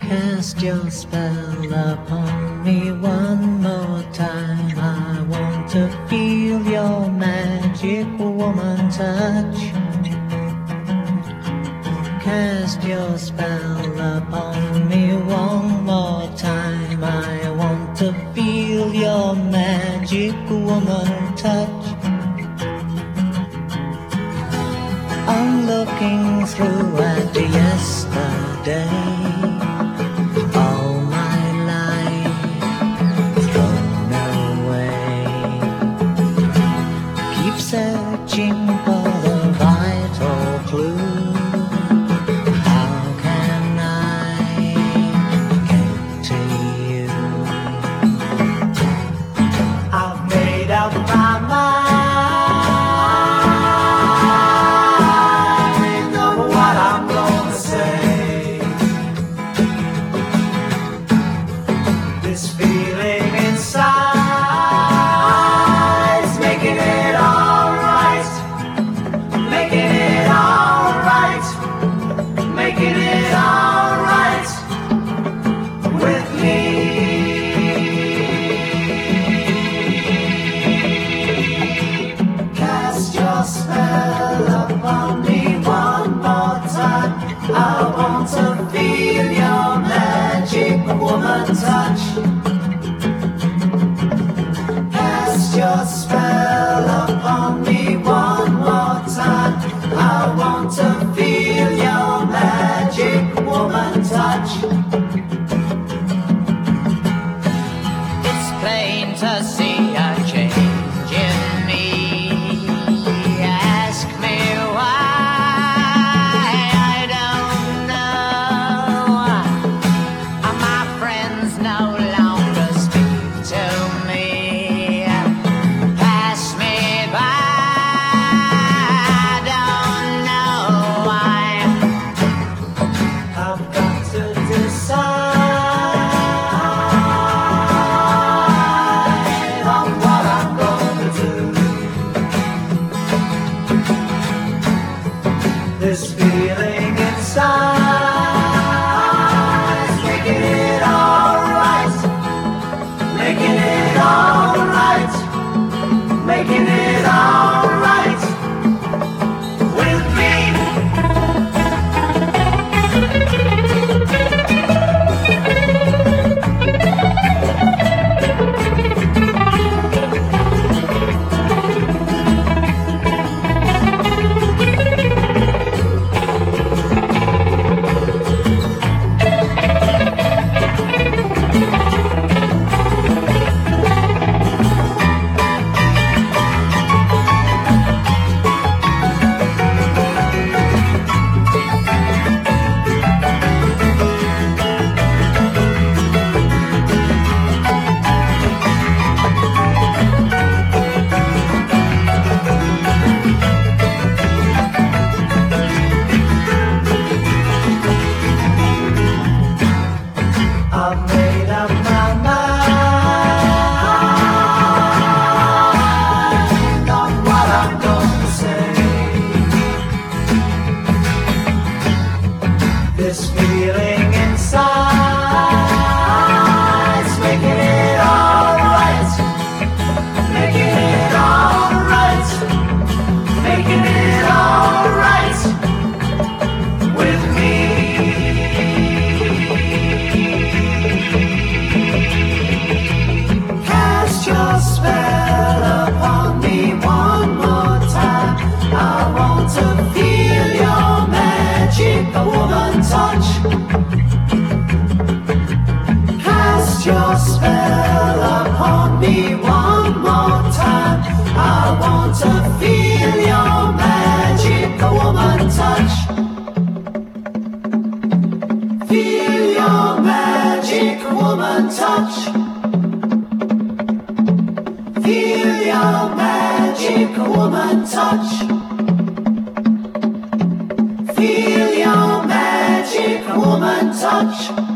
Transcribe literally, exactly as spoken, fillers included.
Cast your spell upon me one more time. I want to feel your magic woman touch. Cast your spell upon me one more time. I want to feel your magic woman touch. I'm looking through at yesterday. All my life thrown away. Keep searching for the vital clue. How can I get to you? I've made up my mind. This feeling inside is making it alright, making it alright, making it alright with me. Cast your spell upon me one more time. I want to feel your magic woman touch. Your spell upon me one more time. I want to feel your magic woman touch. It's plain to see a change in me. Ask me why, I don't know. My friends no longer speak to me. This feeling inside is making it alright, making it alright, making it alright with me. I've made up my mind on what I'm going to say. This feeling inside is making it alright, making it alright, making it alright with me. Your spell upon me one more time. I want to feel your magic woman touch. Cast your spell upon me one more time. I want to feel your magic woman touch. Feel your magic woman touch. Feel your magic woman touch. Feel your magic woman touch.